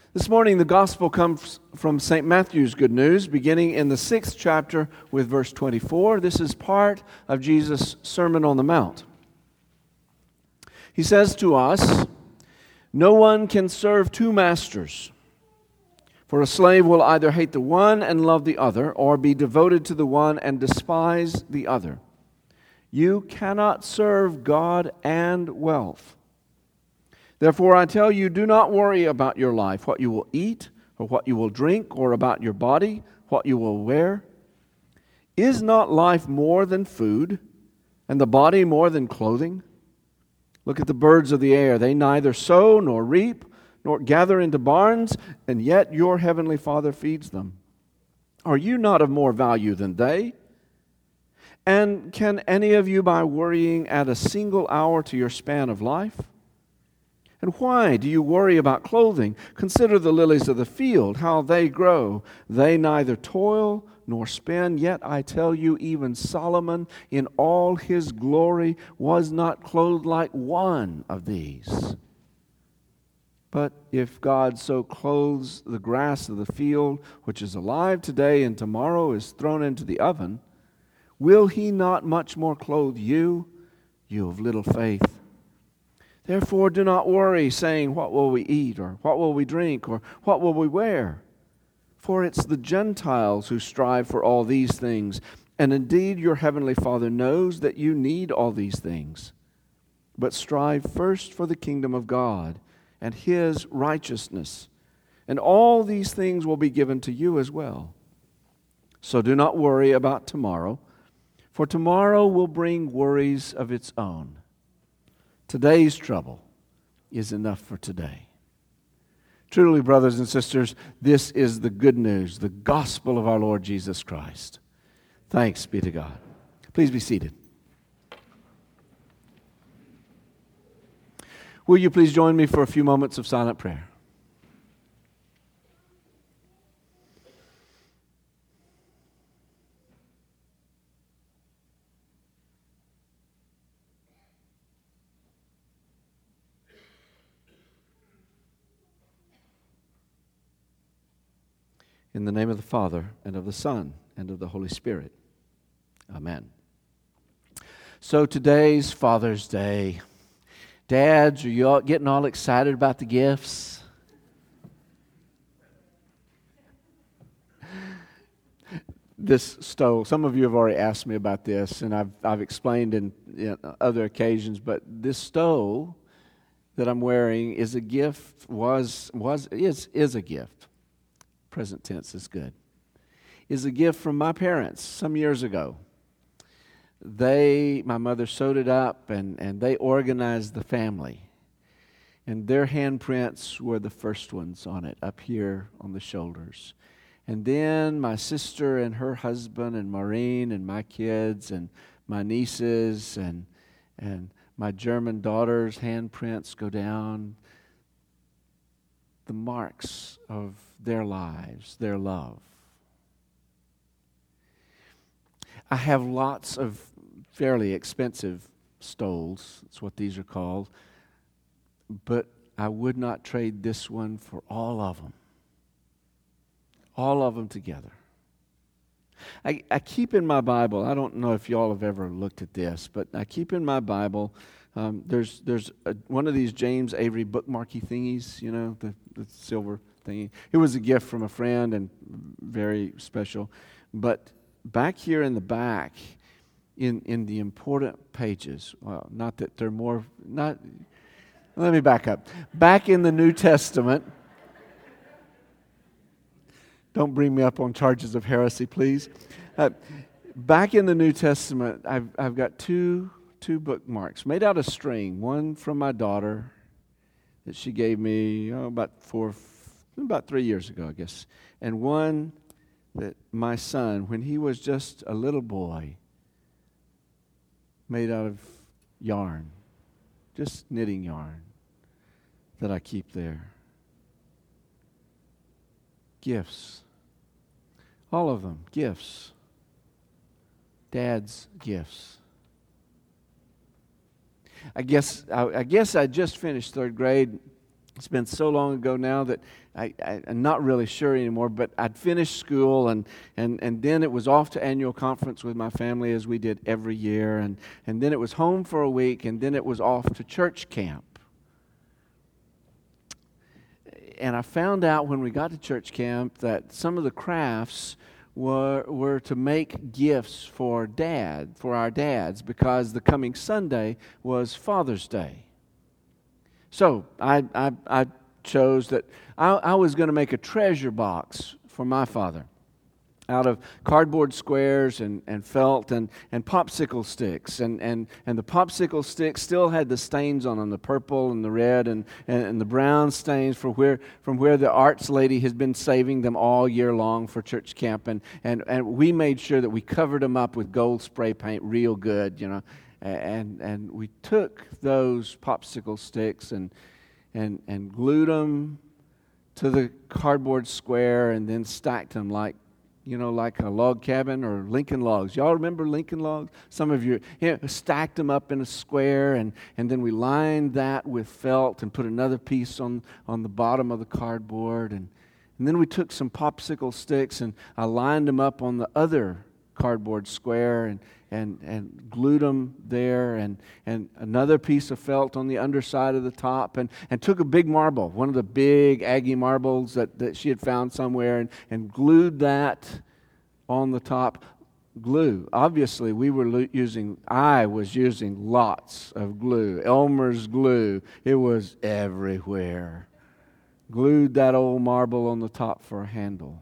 This morning, the gospel comes from St. Matthew's Good News, beginning in the 6th chapter with verse 24. This is part of Jesus' Sermon on the Mount. He says to us, "No one can serve two masters, for a slave will either hate the one and love the other, or be devoted to the one and despise the other. You cannot serve God and wealth. Therefore, I tell you, do not worry about your life, what you will eat, or what you will drink, or about your body, what you will wear. Is not life more than food, and the body more than clothing? Look at the birds of the air. They neither sow nor reap, nor gather into barns, and yet your heavenly Father feeds them. Are you not of more value than they? And can any of you, by worrying, add a single hour to your span of life? And why do you worry about clothing? Consider the lilies of the field, how they grow. They neither toil nor spin, yet I tell you, even Solomon in all his glory was not clothed like one of these. But if God so clothes the grass of the field, which is alive today and tomorrow is thrown into the oven, will He not much more clothe you, you of little faith? Therefore do not worry, saying, what will we eat, or what will we drink, or what will we wear? For it's the Gentiles who strive for all these things, and indeed your heavenly Father knows that you need all these things. But strive first for the kingdom of God and His righteousness, and all these things will be given to you as well. So do not worry about tomorrow, for tomorrow will bring worries of its own. Today's trouble is enough for today." Truly, brothers and sisters, this is the good news, the gospel of our Lord Jesus Christ. Thanks be to God. Please be seated. Will you please join me for a few moments of silent prayer? In the name of the Father, and of the Son, and of the Holy Spirit. Amen. So today's Father's Day. Dads, are you all getting all excited about the gifts? This stole. Some of you have already asked me about this, and I've explained in other occasions, but this stole that I'm wearing is a gift, is a gift. Present tense is good. Is a gift from my parents some years ago. My mother sewed it up and they organized the family. And their handprints were the first ones on it, up here on the shoulders. And then my sister and her husband and Maureen and my kids and my nieces and my German daughter's handprints go down. The marks of their lives, their love. I have lots of fairly expensive stoles. That's what these are called. But I would not trade this one for all of them. All of them together. I keep in my Bible, I don't know if y'all have ever looked at this, but I keep in my Bible, there's one of these James Avery bookmarky thingies, you know, the silver thingy. It was a gift from a friend and very special. But back here in the back, in the important pages, well, not that they're more, not, let me back up. Back in the New Testament, don't bring me up on charges of heresy, please. Back in the New Testament, I've got two bookmarks made out of string. One from my daughter that she gave me about 3 years ago, I guess. And one that my son, when he was just a little boy, made out of yarn, just knitting yarn, that I keep there. Gifts. All of them, gifts. Dad's gifts. I guess I just finished third grade, It's been so long ago now that I'm not really sure anymore, but I'd finished school, and then it was off to annual conference with my family, as we did every year, and then it was home for a week, and then it was off to church camp. And I found out when we got to church camp that some of the crafts were to make gifts for our dads, because the coming Sunday was Father's Day. So I chose that I was going to make a treasure box for my father out of cardboard squares and felt and popsicle sticks. And the popsicle sticks still had the stains on them, the purple and the red and the brown stains from where the arts lady has been saving them all year long for church camp. And we made sure that we covered them up with gold spray paint real good, you know. And we took those popsicle sticks and glued them to the cardboard square, and then stacked them like a log cabin or Lincoln Logs. Y'all remember Lincoln Logs? Some of you stacked them up in a square, and then we lined that with felt and put another piece on the bottom of the cardboard, and then we took some popsicle sticks and I lined them up on the other cardboard square and glued them there, and another piece of felt on the underside of the top, and took a big marble, one of the big Aggie marbles that she had found somewhere, and glued that on the top. Glue. Obviously, I was using lots of glue. Elmer's glue. It was everywhere. Glued that old marble on the top for a handle.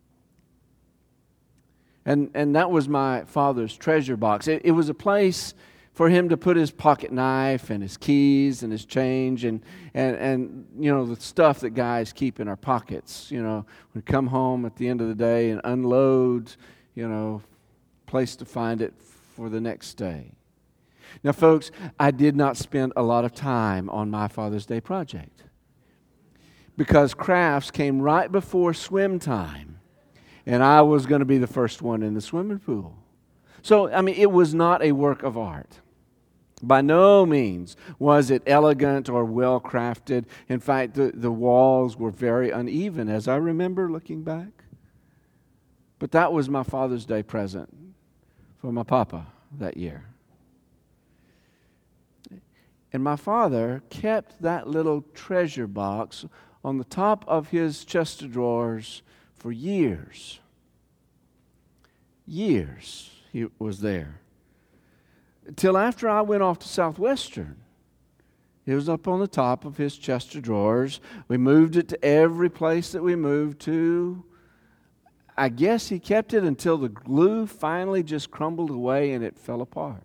And that was my father's treasure box. It was a place for him to put his pocket knife and his keys and his change and the stuff that guys keep in our pockets. We come home at the end of the day and unload, place to find it for the next day. Now, folks, I did not spend a lot of time on my Father's Day project because crafts came right before swim time. And I was going to be the first one in the swimming pool. So, it was not a work of art. By no means was it elegant or well-crafted. In fact, the walls were very uneven, as I remember looking back. But that was my Father's Day present for my papa that year. And my father kept that little treasure box on the top of his chest of drawers for years. Years he was there. Till after I went off to Southwestern. It was up on the top of his chest of drawers. We moved it to every place that we moved to. I guess he kept it until the glue finally just crumbled away and it fell apart.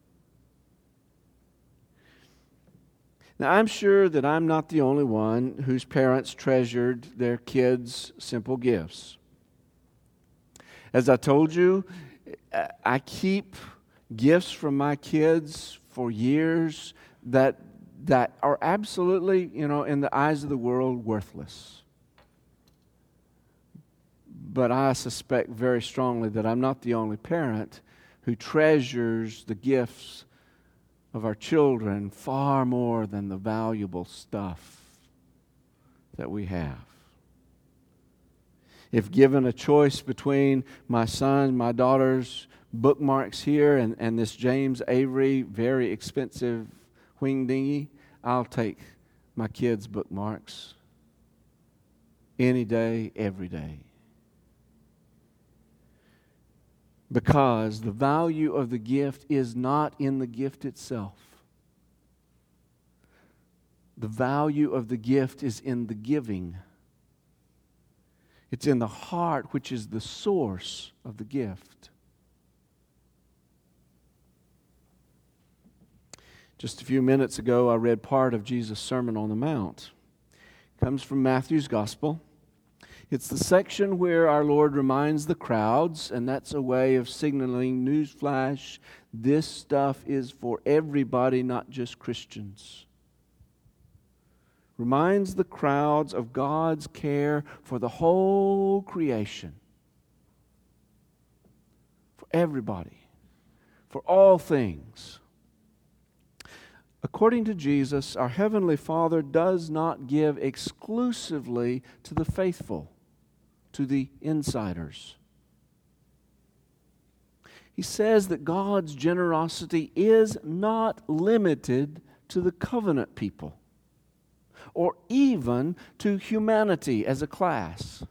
Now, I'm sure that I'm not the only one whose parents treasured their kids' simple gifts. As I told you, I keep gifts from my kids for years that are absolutely, in the eyes of the world, worthless. But I suspect very strongly that I'm not the only parent who treasures the gifts of our children far more than the valuable stuff that we have. If given a choice between my daughter's bookmarks here and this James Avery very expensive wing dinghy, I'll take my kids' bookmarks any day, every day. Because the value of the gift is not in the gift itself. The value of the gift is in the giving. It's in the heart, which is the source of the gift. Just a few minutes ago, I read part of Jesus' Sermon on the Mount. It comes from Matthew's Gospel. It's the section where our Lord reminds the crowds, and that's a way of signaling, newsflash, this stuff is for everybody, not just Christians. Reminds the crowds of God's care for the whole creation. For everybody. For all things. According to Jesus, our Heavenly Father does not give exclusively to the faithful, to the insiders. He says that God's generosity is not limited to the covenant people or even to humanity as a class.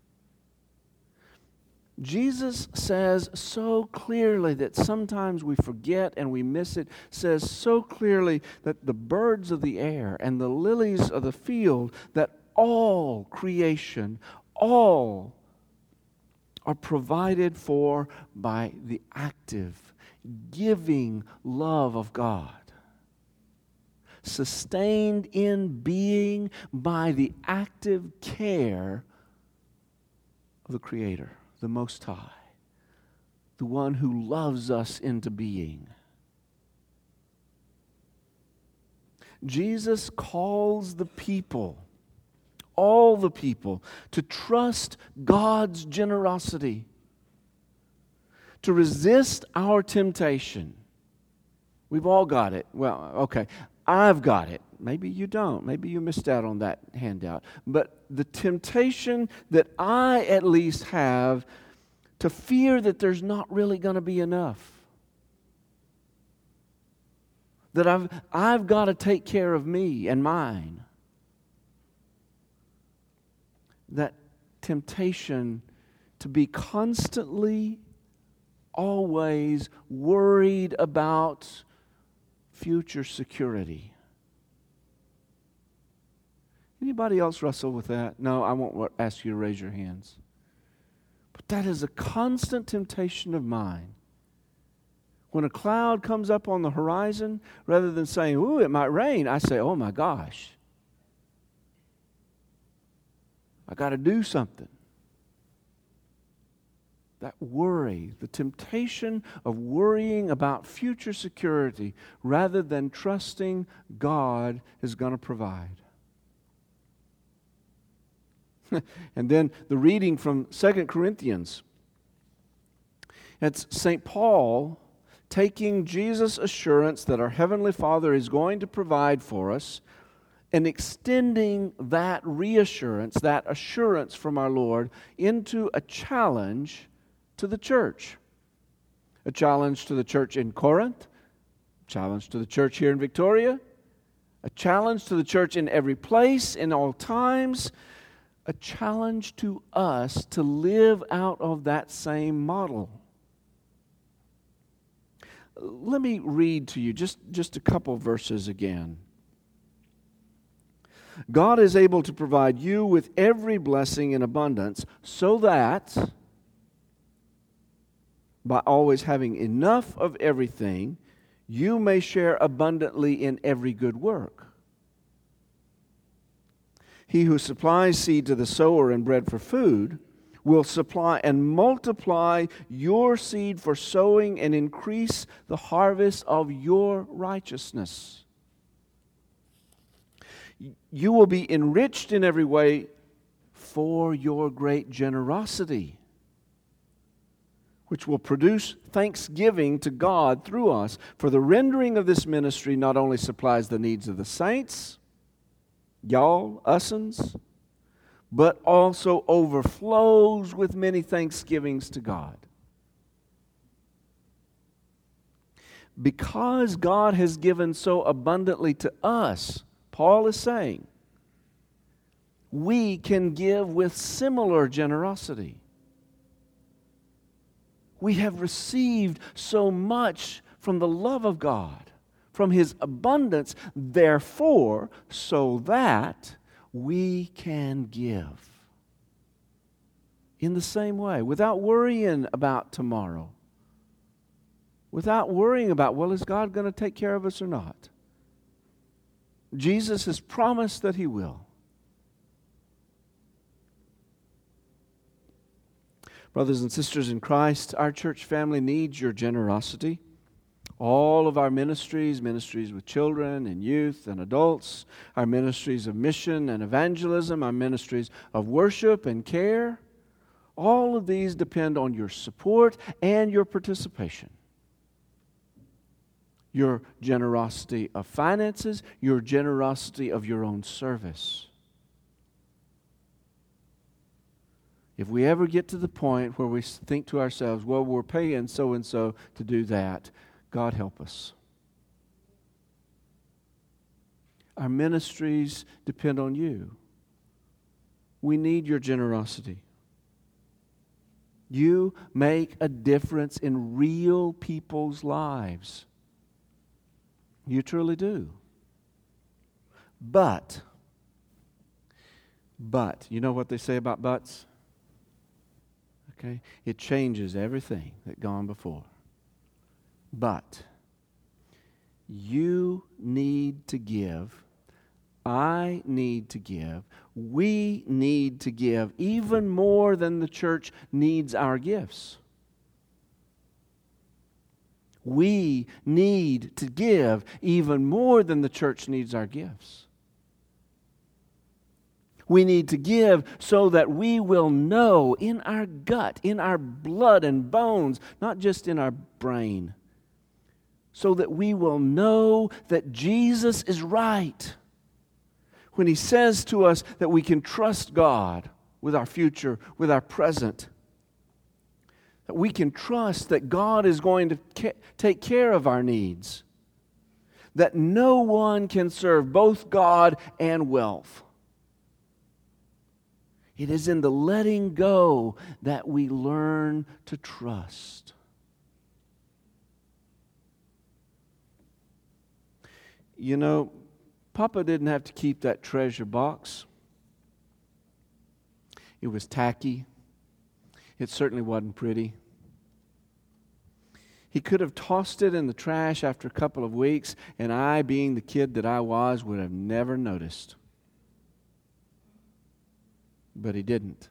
Jesus says so clearly that sometimes we forget and we miss it, says so clearly that the birds of the air and the lilies of the field, that all creation, all are provided for by the active, giving love of God, sustained in being by the active care of the Creator, the Most High, the one who loves us into being. Jesus calls the people, all the people, to trust God's generosity, to resist our temptation. We've all got it. Well, okay, I've got it. Maybe you don't. Maybe you missed out on that handout. But the temptation that I at least have to fear that there's not really going to be enough. That I've got to take care of me and mine. That temptation to be constantly, always worried about future security. Anybody else wrestle with that? No, I won't ask you to raise your hands. But that is a constant temptation of mine. When a cloud comes up on the horizon, rather than saying, ooh, it might rain, I say, oh my gosh, I got to do something. That worry, the temptation of worrying about future security rather than trusting God is going to provide. And then the reading from 2 Corinthians. It's St. Paul taking Jesus' assurance that our Heavenly Father is going to provide for us and extending that reassurance, that assurance from our Lord into a challenge to the church. A challenge to the church in Corinth, a challenge to the church here in Victoria, a challenge to the church in every place, in all times, a challenge to us to live out of that same model. Let me read to you just a couple verses again. God is able to provide you with every blessing in abundance so that, by always having enough of everything, you may share abundantly in every good work. He who supplies seed to the sower and bread for food will supply and multiply your seed for sowing and increase the harvest of your righteousness. You will be enriched in every way for your great generosity, which will produce thanksgiving to God through us. For the rendering of this ministry not only supplies the needs of the saints, y'all, us'uns, but also overflows with many thanksgivings to God. Because God has given so abundantly to us, Paul is saying, we can give with similar generosity. We have received so much from the love of God, from His abundance, therefore, so that we can give. In the same way, without worrying about tomorrow, without worrying about, well, is God going to take care of us or not? Jesus has promised that He will. Brothers and sisters in Christ, our church family needs your generosity. All of our ministries with children and youth and adults, our ministries of mission and evangelism, our ministries of worship and care, all of these depend on your support and your participation. your generosity of finances, your generosity of your own service. If we ever get to the point where we think to ourselves, well, we're paying so-and-so to do that, God help us. Our ministries depend on you. We need your generosity. You make a difference in real people's lives. You truly do. But, you know what they say about buts? Okay? It changes everything that gone before. But you need to give. I need to give. We need to give even more than the church needs our gifts. We need to give even more than the church needs our gifts. We need to give so that we will know in our gut, in our blood and bones, not just in our brain, so that we will know that Jesus is right when He says to us that we can trust God with our future, with our present. That we can trust that God is going to take care of our needs. That no one can serve both God and wealth. It is in the letting go that we learn to trust. You know, Papa didn't have to keep that treasure box. It was tacky. It certainly wasn't pretty. He could have tossed it in the trash after a couple of weeks, and I, being the kid that I was, would have never noticed. But he didn't.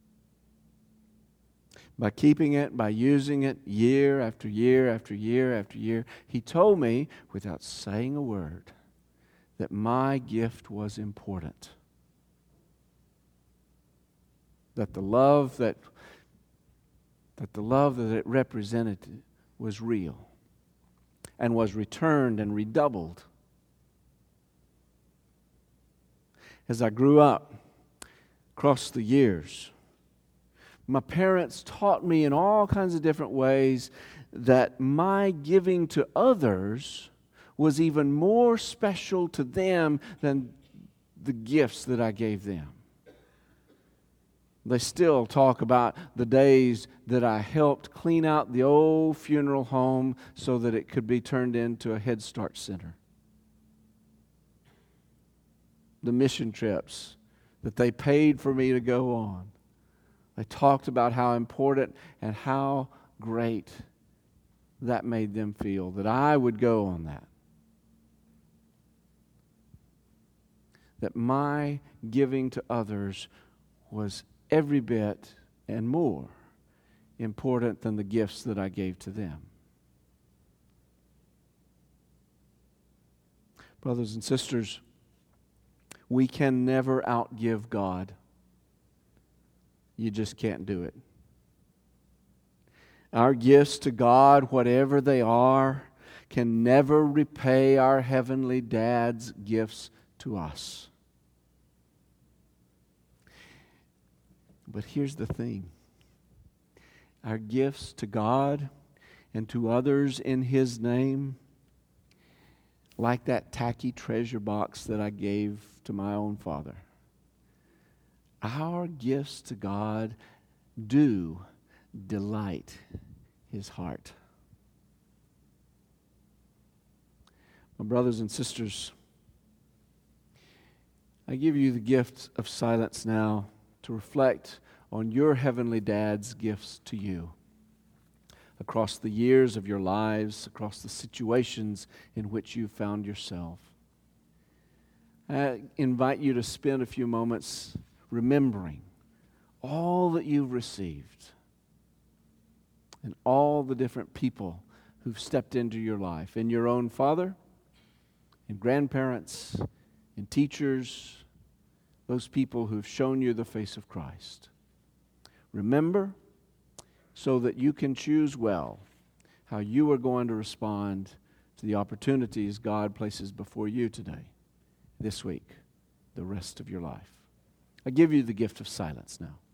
By keeping it, by using it year after year after year after year, he told me, without saying a word, that my gift was important. That the love that it represented was real and was returned and redoubled. As I grew up, across the years, my parents taught me in all kinds of different ways that my giving to others was even more special to them than the gifts that I gave them. They still talk about the days that I helped clean out the old funeral home so that it could be turned into a Head Start center. The mission trips that they paid for me to go on. They talked about how important and how great that made them feel, that I would go on that. That my giving to others was every bit and more important than the gifts that I gave to them. Brothers and sisters, we can never outgive God. You just can't do it. Our gifts to God, whatever they are, can never repay our heavenly Dad's gifts to us. But here's the thing. Our gifts to God and to others in His name, like that tacky treasure box that I gave to my own father, our gifts to God do delight His heart. My brothers and sisters, I give you the gift of silence now to reflect on your heavenly Dad's gifts to you across the years of your lives, across the situations in which you found yourself. I invite you to spend a few moments remembering all that you've received and all the different people who've stepped into your life, in your own father, in grandparents, in teachers, those people who've shown you the face of Christ. Remember, so that you can choose well how you are going to respond to the opportunities God places before you today, this week, the rest of your life. I give you the gift of silence now.